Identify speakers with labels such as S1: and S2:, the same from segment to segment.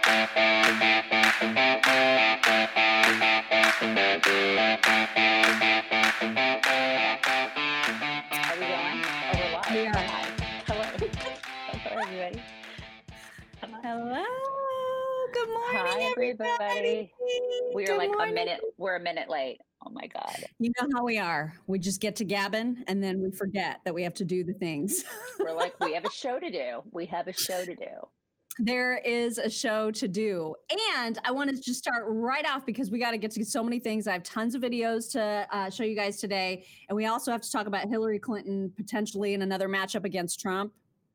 S1: we going? Oh, we're live.
S2: We are.
S1: Hi. Hello. Hello, everybody.
S2: Hello. Good
S1: Hi,
S2: morning, everybody.
S1: We are
S2: Good
S1: like
S2: morning.
S1: we're a minute late. Oh my God.
S2: You know how we are. We just get to gabbing and then we forget that we have to do the things.
S1: We're like, we have a show to do. We have a show to do.
S2: There is a show to do. And I want to just start right off because we got to get to so many things. I have tons of videos to show you guys today. And we also have to talk about Hillary Clinton potentially in another matchup against Trump.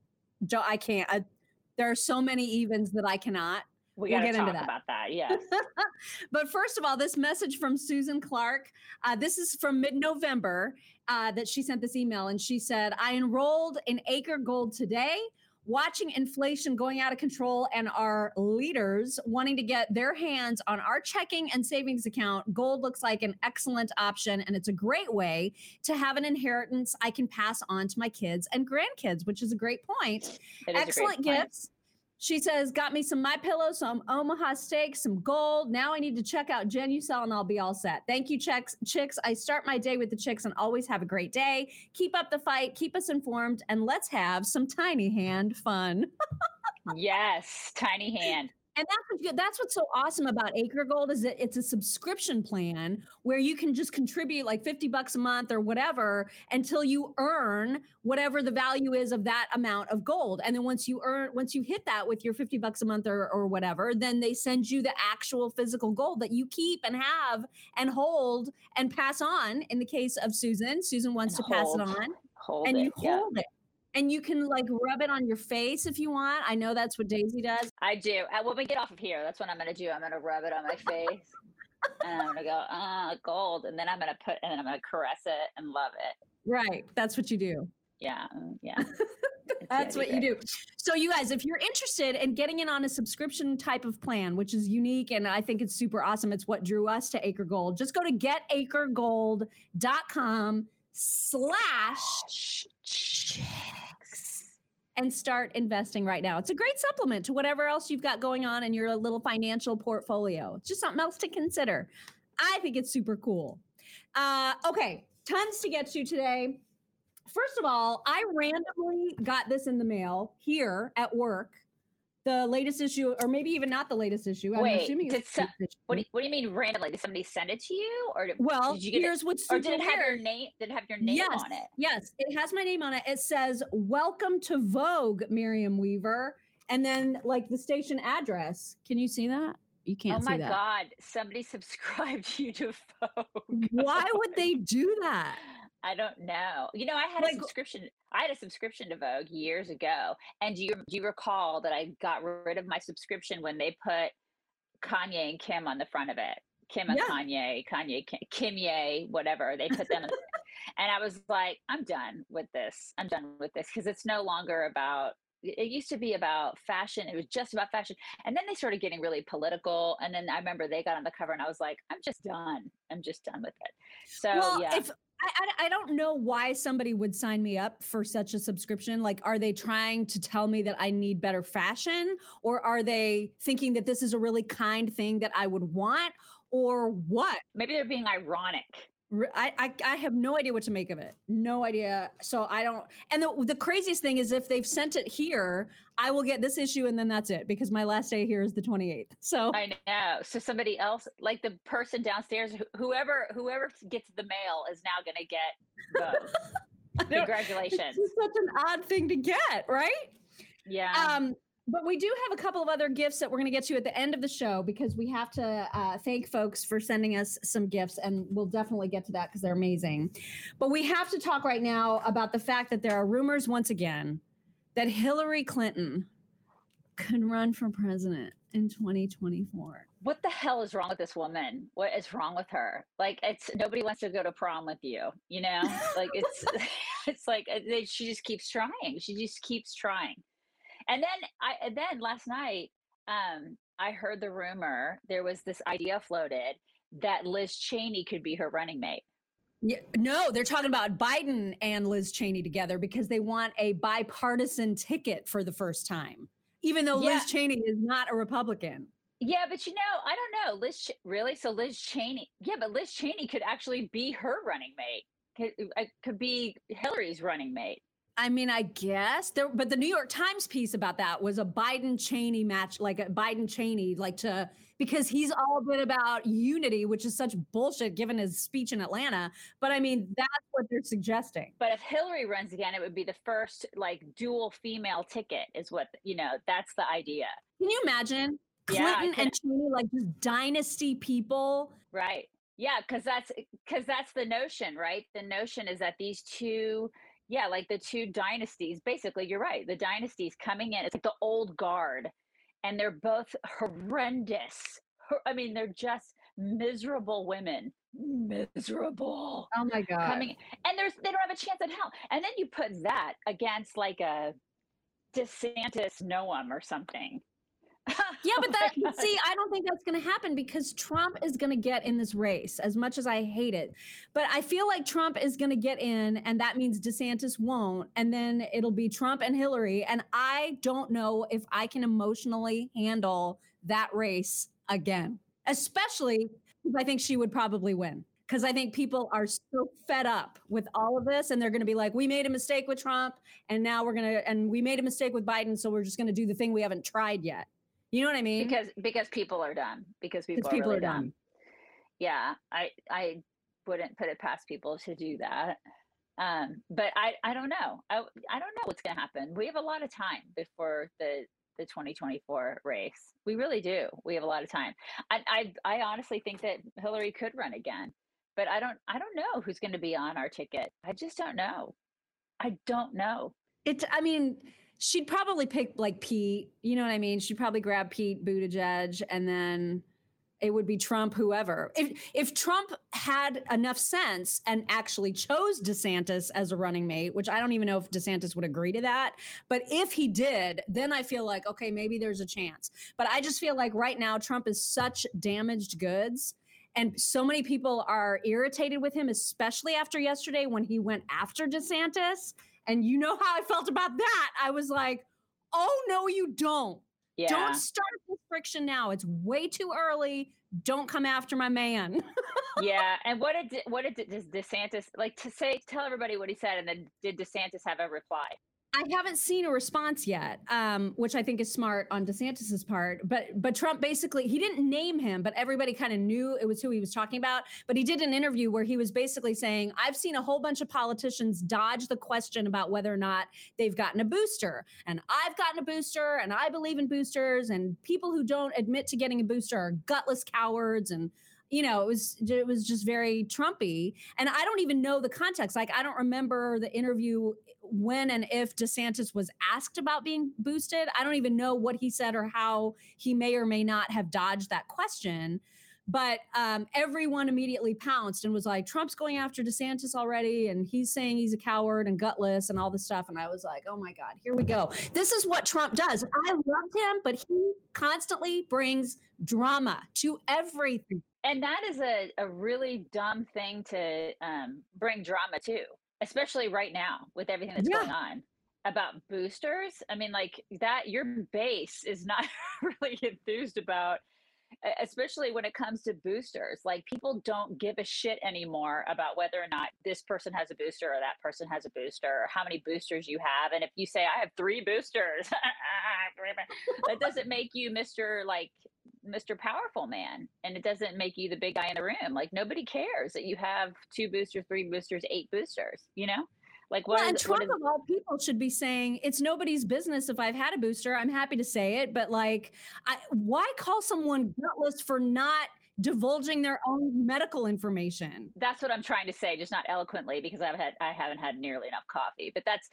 S2: I can't. There are so many evens that I cannot.
S1: We'll
S2: get
S1: talk
S2: into that.
S1: about that. Yes.
S2: But first of all, this message from Susan Clark, this is from mid-November that she sent this email, and she said, I enrolled in Acre Gold today, watching inflation going out of control and our leaders wanting to get their hands on our checking and savings account. Gold looks like an excellent option, and it's a great way to have an inheritance I can pass on to my kids and grandkids, which is a great point. Excellent gifts. She says, got me some MyPillow, some Omaha steak, some gold. Now I need to check out Genucel and I'll be all set. Thank you, chicks. I start my day with the chicks and always have a great day. Keep up the fight. Keep us informed. And let's have some tiny hand fun.
S1: Yes, tiny hand.
S2: And that's what's so awesome about Acre Gold is that it's a subscription plan where you can just contribute like $50 a month or whatever until you earn whatever the value is of that amount of gold. And then once you hit that with your $50 a month or whatever, then they send you the actual physical gold that you keep and have and hold and pass on. In the case of Susan wants to pass it on. Hold it. And you can like rub it on your face if you want. I know that's what Daisy does.
S1: I do. When we get off of here, that's what I'm going to do. I'm going to rub it on my face and I'm going to go, gold. And then I'm going to caress it and love it.
S2: Right. That's what you do.
S1: Yeah.
S2: That's what you do. So you guys, if you're interested in getting in on a subscription type of plan, which is unique and I think it's super awesome, it's what drew us to Acre Gold. Just go to getacregold.com/chicks and start investing right now. It's a great supplement to whatever else you've got going on in your little financial portfolio. It's just something else to consider. I think it's super cool. Okay, tons to get to today. First of all, I randomly got this in the mail here at work. The latest issue, or maybe even not the latest issue.
S1: I'm assuming it's what do you mean randomly? Did somebody send it to you, or did you get
S2: here's what's super
S1: or did it have your name? Did it have your name on it?
S2: Yes, it has my name on it. It says "Welcome to Vogue, Miriam Weaver," and then like the station address. Can you see that? You can't see that.
S1: Oh my God! Somebody subscribed you to Vogue.
S2: Why would they do that?
S1: I don't know. You know, I had a subscription. I had a subscription to Vogue years ago. And do you recall that I got rid of my subscription when they put Kanye and Kim on the front of it? Kim and Kanye, Kimye, whatever. They put them in, and I was like, I'm done with this. Because it's no longer about, it used to be about fashion. It was just about fashion. And then they started getting really political. And then I remember they got on the cover and I was like, I'm just done with it. So
S2: I don't know why somebody would sign me up for such a subscription. Like, are they trying to tell me that I need better fashion? Or are they thinking that this is a really kind thing that I would want? Or what?
S1: Maybe they're being ironic.
S2: I have no idea what to make of it. No idea. So I don't. And the craziest thing is if they've sent it here, I will get this issue and then that's it because my last day here is the 28th. So
S1: I know. So somebody else, like the person downstairs, whoever gets the mail is now going to get Vogue. Congratulations.
S2: It's such an odd thing to get, right?
S1: Yeah.
S2: But we do have a couple of other gifts that we're going to get to at the end of the show because we have to thank folks for sending us some gifts, and we'll definitely get to that because they're amazing. But we have to talk right now about the fact that there are rumors once again that Hillary Clinton could run for president in 2024.
S1: What the hell is wrong with this woman? What is wrong with her? Like, nobody wants to go to prom with you, you know? Like, it's like she just keeps trying. And then last night, I heard the rumor, there was this idea floated that Liz Cheney could be her running mate.
S2: Yeah, no, they're talking about Biden and Liz Cheney together because they want a bipartisan ticket for the first time. even though
S1: Yeah.
S2: Liz Cheney is not a Republican.
S1: Yeah, but I don't know. Really? So Liz Cheney, yeah, but Liz Cheney could actually be her running mate. Could be Hillary's running mate.
S2: I mean, I guess there, but the New York Times piece about that was a Biden Cheney match, like a Biden Cheney, because he's all been about unity, which is such bullshit given his speech in Atlanta. But I mean, that's what they're suggesting.
S1: But if Hillary runs again, it would be the first like dual female ticket, is what, that's the idea.
S2: Can you imagine
S1: Yeah,
S2: Clinton and Cheney, like just dynasty people?
S1: Right. Yeah, because that's the notion, right? The notion is that these two, yeah, like the two dynasties, basically, you're right. The dynasties coming in, it's like the old guard, and they're both horrendous. I mean, they're just miserable women. Miserable.
S2: Oh my God.
S1: Coming, and they don't have a chance at hell. And then you put that against like a DeSantis Noam or something.
S2: Yeah, but see, I don't think that's going to happen because Trump is going to get in this race as much as I hate it. But I feel like Trump is going to get in, and that means DeSantis won't. And then it'll be Trump and Hillary. And I don't know if I can emotionally handle that race again, especially because I think she would probably win. Because I think people are so fed up with all of this, and they're going to be like, we made a mistake with Trump, and now and we made a mistake with Biden, so we're just going to do the thing we haven't tried yet. You know what I mean?
S1: Because people are done. Because people are really done. Yeah, I wouldn't put it past people to do that. But I don't know. I don't know what's going to happen. We have a lot of time before the 2024 race. We really do. We have a lot of time. I honestly think that Hillary could run again, but I don't know who's going to be on our ticket. I just don't know. I don't know.
S2: I mean, she'd probably pick like Pete, you know what I mean? She'd probably grab Pete Buttigieg, and then it would be Trump, whoever. If Trump had enough sense and actually chose DeSantis as a running mate, which I don't even know if DeSantis would agree to that, but if he did, then I feel like, okay, maybe there's a chance. But I just feel like right now Trump is such damaged goods, and so many people are irritated with him, especially after yesterday when he went after DeSantis. And you know how I felt about that. I was like, oh, no, you don't. Yeah. Don't start this friction now. It's way too early. Don't come after my man.
S1: Yeah. And what did DeSantis, like, tell everybody what he said, and then did DeSantis have a reply?
S2: I haven't seen a response yet, which I think is smart on DeSantis's part. But Trump basically, he didn't name him, but everybody kind of knew it was who he was talking about. But he did an interview where he was basically saying, I've seen a whole bunch of politicians dodge the question about whether or not they've gotten a booster. And I've gotten a booster, and I believe in boosters. And people who don't admit to getting a booster are gutless cowards. And it was just very Trumpy. And I don't even know the context. Like, I don't remember the interview when and if DeSantis was asked about being boosted. I don't even know what he said or how he may or may not have dodged that question. But everyone immediately pounced and was like, Trump's going after DeSantis already, and he's saying he's a coward and gutless and all this stuff. And I was like, oh my God, here we go. This is what Trump does. I love him, but he constantly brings drama to everything.
S1: And that is a really dumb thing to bring drama to, especially right now with everything that's going on about boosters. I mean, like that, your base is not really enthused about, especially when it comes to boosters. Like, people don't give a shit anymore about whether or not this person has a booster or that person has a booster, or how many boosters you have. And if you say, I have 3 boosters, that doesn't make you Mr. Powerful Man, and it doesn't make you the big guy in the room. Like, nobody cares that you have 2 boosters, 3 boosters, 8 boosters, Like,
S2: and Trump of all people should be saying, it's nobody's business if I've had a booster. I'm happy to say it, but like, why call someone gutless for not divulging their own medical information?
S1: That's what I'm trying to say, just not eloquently, because I haven't had nearly enough coffee. But that's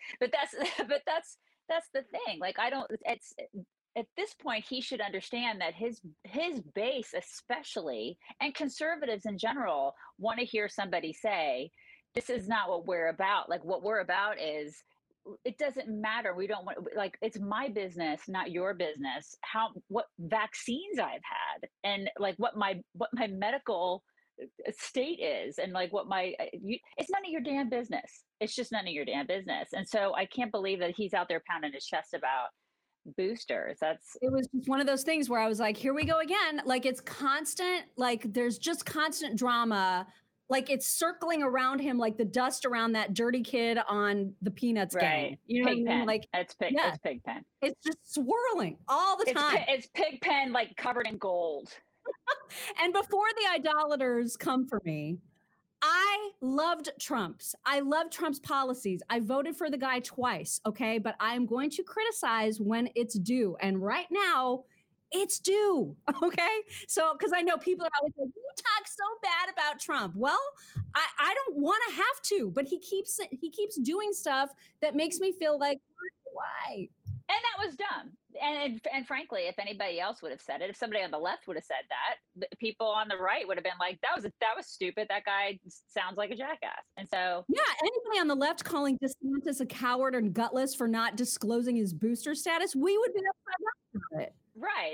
S1: the thing. Like, it's at this point, he should understand that his base, especially, and conservatives in general, want to hear somebody say, this is not what we're about. Like, what we're about is, it doesn't matter. We don't want, like, it's my business, not your business, what vaccines I've had, and like what my medical state is, and like what it's none of your damn business. It's just none of your damn business. And so I can't believe that he's out there pounding his chest about boosters.
S2: It was just one of those things where I was like, here we go again. Like it's constant, like there's just constant drama. Like it's circling around him like the dust around that dirty kid on the Peanuts game. You know what I mean?
S1: Pigpen.
S2: Like
S1: it's Pigpen.
S2: It's just swirling all the time.
S1: It's Pigpen like covered in gold.
S2: And before the idolaters come for me, I loved Trump's. I love Trump's policies. I voted for the guy twice, okay? But I'm going to criticize when it's due. And right now, it's due, okay? So, because I know people are always like, you talk so bad about Trump. Well, I don't want to have to, but he keeps doing stuff that makes me feel like, why?
S1: And that was dumb. And frankly, if anybody else would have said it, if somebody on the left would have said that, people on the right would have been like, that was stupid. That guy sounds like a jackass. And so
S2: yeah, anybody on the left calling DeSantis a coward and gutless for not disclosing his booster status, we would be upset about it.
S1: Right.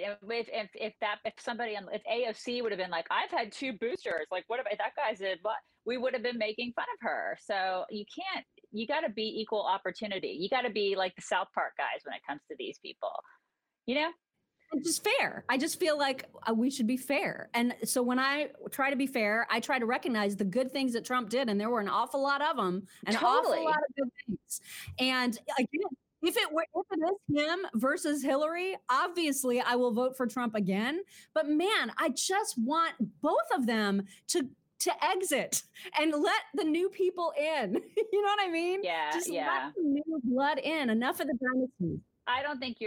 S1: If AOC would have been like, I've had 2 boosters, like what about that guy said, what, we would have been making fun of her. So you got to be equal opportunity. You got to be like the South Park guys when it comes to these people, you know?
S2: It's just fair. I just feel like we should be fair. And so when I try to be fair, I try to recognize the good things that Trump did. And there were an awful lot of them, awful lot of good things. And again, if it is him versus Hillary, obviously I will vote for Trump again. But man, I just want both of them to exit and let the new people in. You know what I mean?
S1: Yeah.
S2: Just let the new blood in. Enough of the dynasty.
S1: I don't think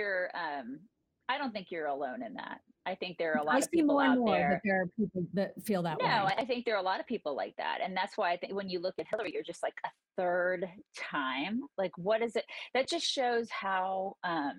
S1: you're alone in that. I think there are a lot of people out there.
S2: That there are people that feel that way. No,
S1: I think there are a lot of people like that. And that's why I think when you look at Hillary, you're just like, a third time. Like, what is it? That just shows how,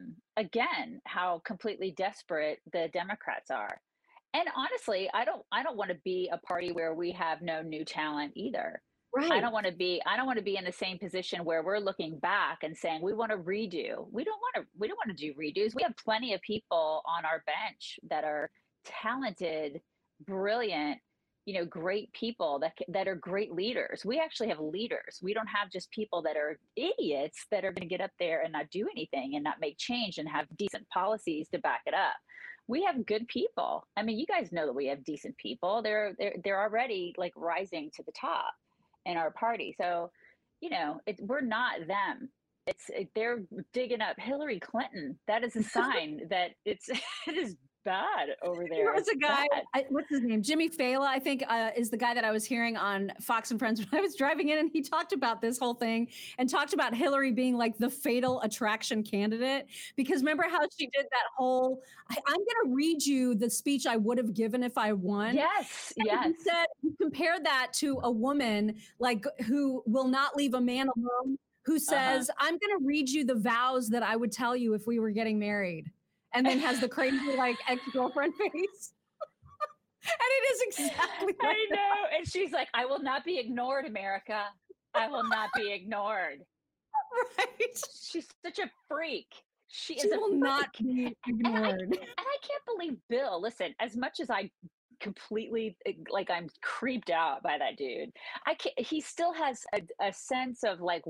S1: again, how completely desperate the Democrats are. And honestly, I don't want to be a party where we have no new talent either.
S2: Right.
S1: I don't want to be in the same position where we're looking back and saying we want to redo. We don't want to do redos. We have plenty of people on our bench that are talented, brilliant, great people that are great leaders. We actually have leaders. We don't have just people that are idiots that are going to get up there and not do anything and not make change and have decent policies to back it up. We have good people. I mean, you guys know that we have decent people. They're already like rising to the top in our party. So, we're not them. They're digging up Hillary Clinton. That is a sign that it is bad over there.
S2: There was a guy, what's his name? Jimmy Fallon, I think, is the guy that I was hearing on Fox and Friends when I was driving in, and he talked about this whole thing and talked about Hillary being like the fatal attraction candidate. Because remember how she did that whole, I'm going to read you the speech I would have given if I won.
S1: Yes,
S2: and
S1: yes.
S2: He compared that to a woman like who will not leave a man alone, who says, I'm going to read you the vows that I would tell you if we were getting married. And then has the crazy like ex-girlfriend face. And it is exactly like
S1: I know. And she's like, I will not be ignored, America. I will not be ignored.
S2: Right.
S1: She's such a freak. She
S2: will not be ignored.
S1: And I can't believe Bill. Listen, as much as I completely I'm creeped out by that dude, he still has a sense of like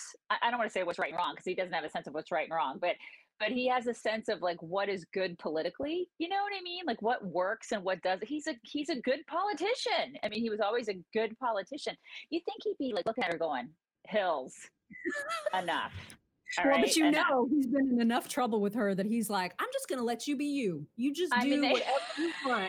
S1: I don't want to say what's right and wrong, because he doesn't have a sense of what's right and wrong, but he has a sense of like what is good politically. You know what I mean? Like what works and what doesn't. He's a good politician. I mean, he was always a good politician. You think he'd be like looking at her going, Hills, enough.
S2: All right, but he's been in enough trouble with her that he's like, I'm just going to let you be you. You just do whatever you want.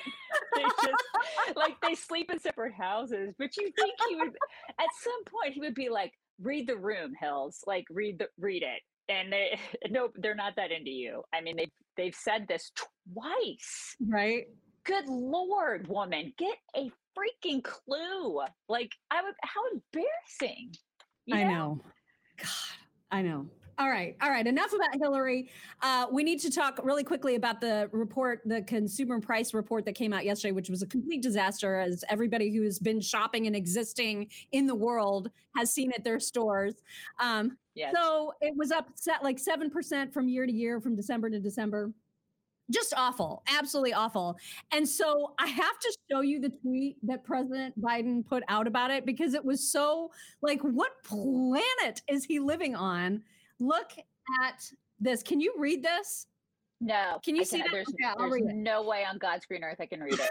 S1: They sleep in separate houses. But you think he would, at some point, he would be like, read the room, Hills. Like read it. And they're not that into you. I mean, they've said this twice.
S2: Right.
S1: Good Lord, woman, get a freaking clue. Like how embarrassing.
S2: I know. God, I know. All right. Enough about Hillary. We need to talk really quickly about the report, the consumer price report that came out yesterday, which was a complete disaster, as everybody who has been shopping and existing in the world has seen at their stores.
S1: Yes.
S2: So it was up like 7% from year to year, from December to December. Just awful, absolutely awful. And so I have to show you the tweet that President Biden put out about it, because it was so like, what planet is he living on? Look at this. Can you read this?
S1: No,
S2: Can you see that?
S1: There's
S2: Okay, I'll
S1: there's
S2: read it.
S1: no way on God's green earth I can read it.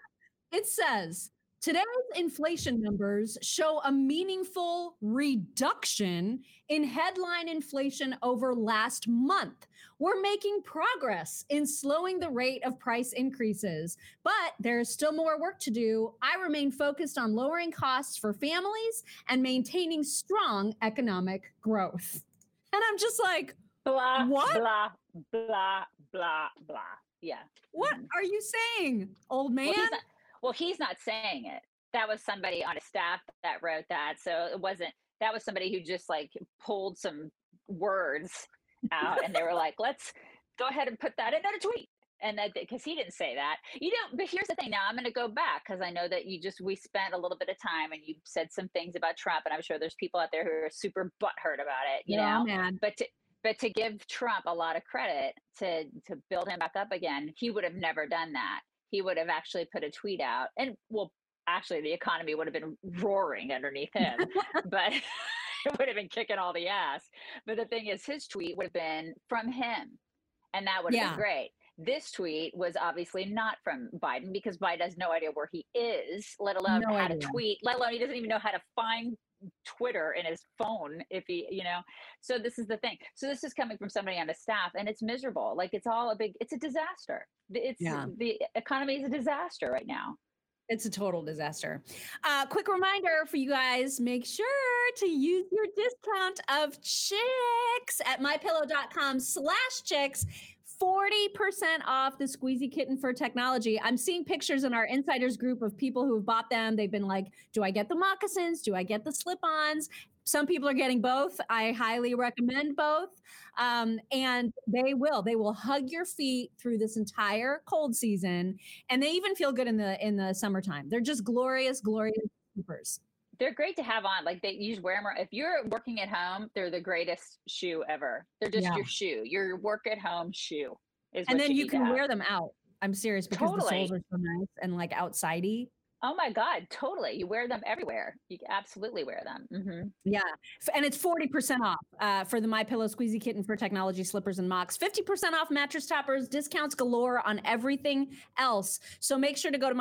S2: It says today's inflation numbers show a meaningful reduction in headline inflation over last month. We're making progress in slowing the rate of price increases, but there's still more work to do. I remain focused on lowering costs for families and maintaining strong economic growth. And I'm just like,
S1: Blah,
S2: what?
S1: blah, blah, blah, blah. Yeah.
S2: What are you saying, old man?
S1: He's not saying it. That was somebody on his staff that wrote that. So it wasn't, that was somebody who just like pulled some words out and they were like, let's go ahead and put that in a tweet. And that because he didn't say that, but here's the thing. Now I'm going to go back because I know that we spent a little bit of time and you said some things about Trump, and I'm sure there's people out there who are super butthurt about it, you know,
S2: man.
S1: But to give Trump a lot of credit to build him back up again, he would have never done that. He would have actually put a tweet out, and actually the economy would have been roaring underneath him, but it would have been kicking all the ass. But the thing is, his tweet would have been from him, and that would have been great. This tweet was obviously not from Biden because Biden has no idea where he is, let alone how to tweet, let alone he doesn't even know how to find Twitter in his phone if he, so this is the thing. So this is coming from somebody on the staff, and it's miserable. Like it's a disaster. The economy is a disaster right now.
S2: It's a total disaster. Quick reminder for you guys, make sure to use your discount of Chicks at mypillow.com/chicks. 40% off the Squeezy Kitten for Technology. I'm seeing pictures in our insiders group of people who have bought them. They've been like, do I get the moccasins? Do I get the slip-ons? Some people are getting both. I highly recommend both. And they will hug your feet through this entire cold season. And they even feel good in the summertime. They're just glorious, glorious slippers.
S1: They're great to have on. Like you just wear them. If you're working at home, they're the greatest shoe ever. They're just your shoe, your work at home shoe.
S2: And then you can wear them out. I'm serious, because the soles are so nice and like outsidey.
S1: Oh my God, totally. You wear them everywhere. You can absolutely wear them. Mm-hmm.
S2: Yeah. And it's 40% off for the MyPillow Squeezy Kitten for Technology slippers and mocks. 50% off mattress toppers, discounts galore on everything else. So make sure to go to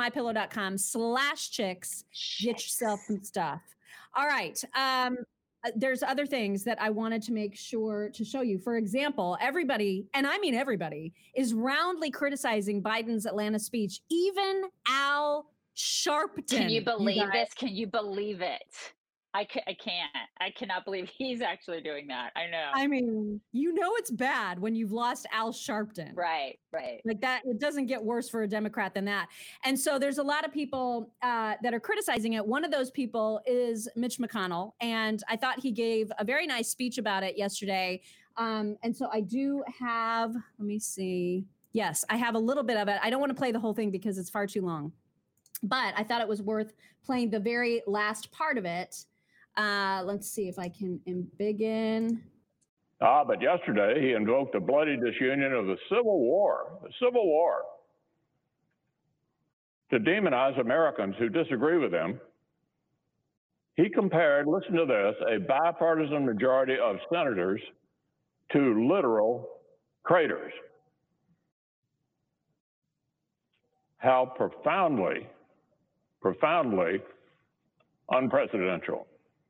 S2: mypillow.com/chicks. Get yourself some stuff. All right. There's other things that I wanted to make sure to show you. For example, everybody, and I mean everybody, is roundly criticizing Biden's Atlanta speech. Even Al Sharpton.
S1: Can you believe this? Can you believe it? I can't. I cannot believe he's actually doing that. I know.
S2: I mean, it's bad when you've lost Al Sharpton.
S1: Right.
S2: Like that, it doesn't get worse for a Democrat than that. And so there's a lot of people that are criticizing it. One of those people is Mitch McConnell. And I thought he gave a very nice speech about it yesterday. And so I do have, let me see. Yes, I have a little bit of it. I don't want to play the whole thing because it's far too long. But I thought it was worth playing the very last part of it. Let's see if I can begin.
S3: But yesterday he invoked the bloody disunion of the Civil War, to demonize Americans who disagree with him. He compared, listen to this, a bipartisan majority of senators to literal craters. How profoundly unprecedented.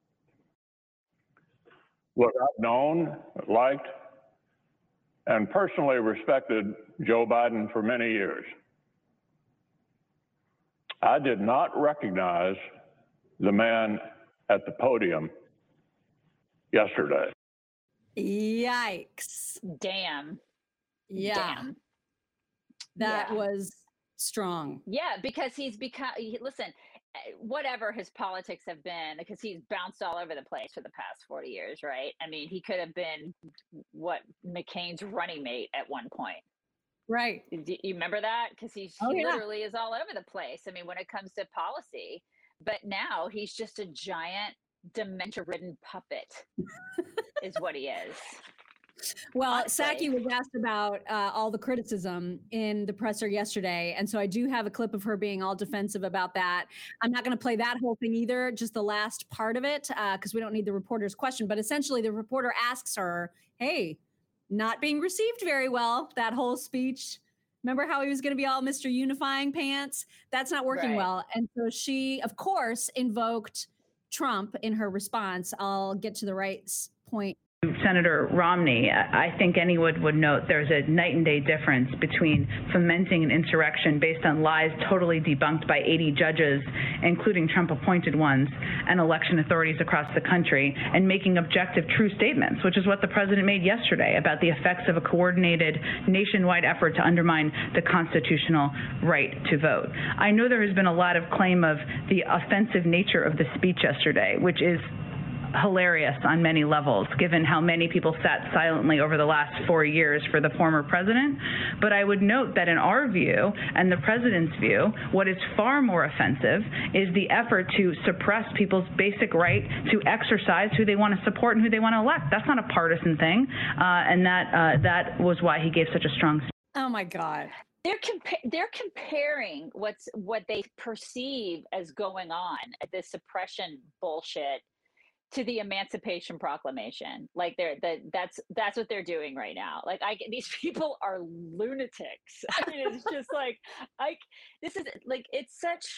S3: Look, I've known, liked, and personally respected Joe Biden for many years. I did not recognize the man at the podium yesterday.
S2: Yikes.
S1: Damn.
S2: Yeah.
S1: Damn.
S2: That was strong.
S1: Yeah, because listen, whatever his politics have been, because he's bounced all over the place for the past 40 years, right? I mean, he could have been McCain's running mate at one point.
S2: Right.
S1: Do you remember that? Because he literally is all over the place. I mean, when it comes to policy, but now he's just a giant dementia-ridden puppet is what he is.
S2: Well, Psaki was asked about all the criticism in the presser yesterday. And so I do have a clip of her being all defensive about that. I'm not going to play that whole thing either, just the last part of it, because we don't need the reporter's question. But essentially, the reporter asks her, hey, not being received very well, that whole speech. Remember how he was going to be all Mr. Unifying Pants? That's not working
S1: Right.
S2: well. And so she, of course, invoked Trump in her response. I'll get to the right point.
S4: Senator Romney, I think anyone would note there's a night and day difference between fomenting an insurrection based on lies totally debunked by 80 judges, including Trump-appointed ones, and election authorities across the country, and making objective, true statements, which is what the president made yesterday about the effects of a coordinated nationwide effort to undermine the constitutional right to vote. I know there has been a lot of claim of the offensive nature of the speech yesterday, which is hilarious on many levels, given how many people sat silently over the last 4 years for the former president. But I would note that in our view and the president's view, what is far more offensive is the effort to suppress people's basic right to exercise who they want to support and who they want to elect. That's not a partisan thing, and that was why he gave such a strong speech.
S2: Oh my God.
S1: They're comparing what they perceive as going on, this suppression bullshit, to the Emancipation Proclamation. Like that's what they're doing right now. Like these people are lunatics. I mean, it's just like this is like, it's such.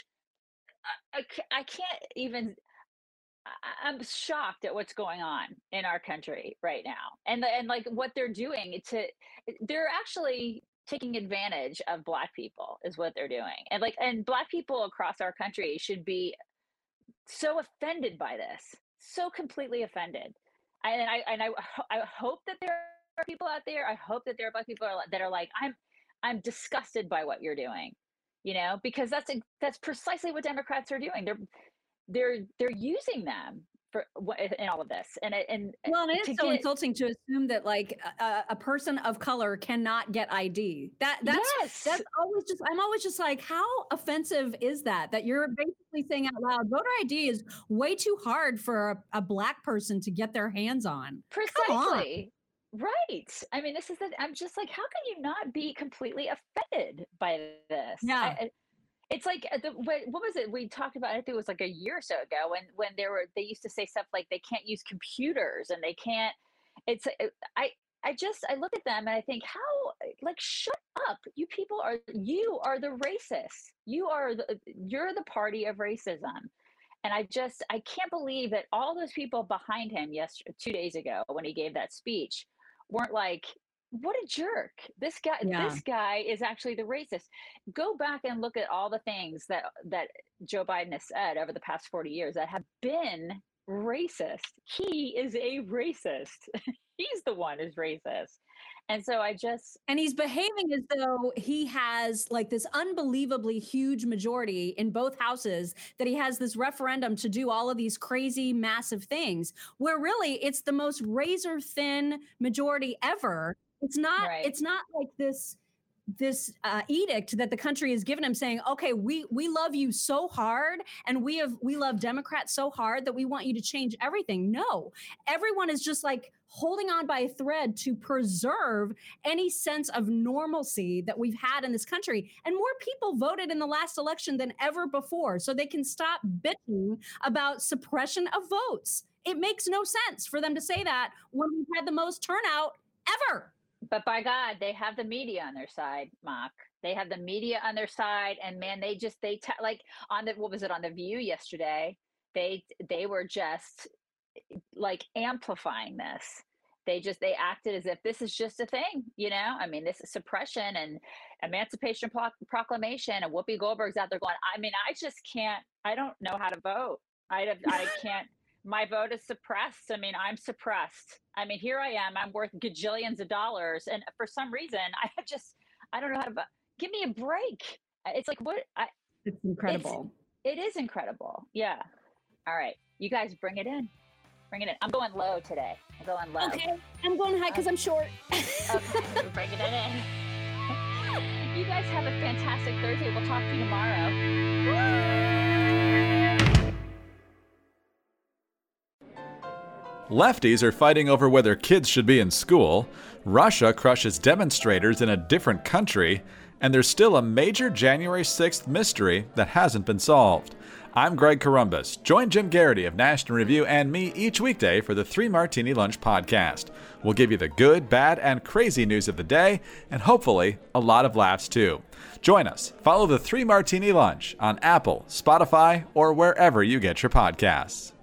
S1: I can't even. I'm shocked at what's going on in our country right now, and like what they're doing they're actually taking advantage of Black people is what they're doing, and Black people across our country should be so offended by this. So completely offended. I hope that there are people out there. I hope that there are Black people that are like, I'm disgusted by what you're doing, because that's precisely what Democrats are doing. They're using them for in all of this, and
S2: well, it is so insulting to assume that like a person of color cannot get ID. That's always just, I'm always just like, how offensive is that you're basically saying out loud, voter ID is way too hard for a Black person to get their hands on.
S1: Precisely. Right. I mean, I'm just like, how can you not be completely offended by this?
S2: Yeah.
S1: It's like what was it we talked about? I think it was like a year or so ago when they used to say stuff like they can't use computers and they can't. I look at them and I think, how, like, shut up! You are the racists. You're the party of racism, and I can't believe that all those people behind him 2 days ago when he gave that speech weren't like, what a jerk. This guy is actually the racist. Go back and look at all the things that Joe Biden has said over the past 40 years that have been racist. He is a racist. He's the one who's racist. And so and
S2: he's behaving as though he has like this unbelievably huge majority in both houses, that he has this referendum to do all of these crazy, massive things, where really it's the most razor thin majority ever. It's not, right. It's not like this edict that the country has given him saying, okay, we love you so hard and we love Democrats so hard that we want you to change everything. No, everyone is just like holding on by a thread to preserve any sense of normalcy that we've had in this country. And more people voted in the last election than ever before, so they can stop bitching about suppression of votes. It makes no sense for them to say that when we've had the most turnout ever.
S1: But by God, they have the media on their side, Mock. They have the media on their side, and man, like on The View yesterday, they were just like amplifying this. They acted as if this is just a thing, I mean, this is suppression and Emancipation Proclamation, and Whoopi Goldberg's out there going, I mean, I don't know how to vote. I can't. My vote is suppressed. I mean, I'm suppressed. I mean, here I am. I'm worth gajillions of dollars. And for some reason, I don't know how to vote. Give me a break. It's like, what?
S2: It's incredible.
S1: It is incredible. Yeah. All right. You guys bring it in. Bring it in. I'm going low today. I'm going low.
S2: Okay. I'm going high because I'm short.
S1: Okay. We're bringing it in. You guys have a fantastic Thursday. We'll talk to you tomorrow.
S5: Lefties are fighting over whether kids should be in school. Russia crushes demonstrators in a different country. And there's still a major January 6th mystery that hasn't been solved. I'm Greg Corombos. Join Jim Garrity of National Review and me each weekday for the 3 Martini Lunch podcast. We'll give you the good, bad, and crazy news of the day, and hopefully a lot of laughs too. Join us. Follow the 3 Martini Lunch on Apple, Spotify, or wherever you get your podcasts.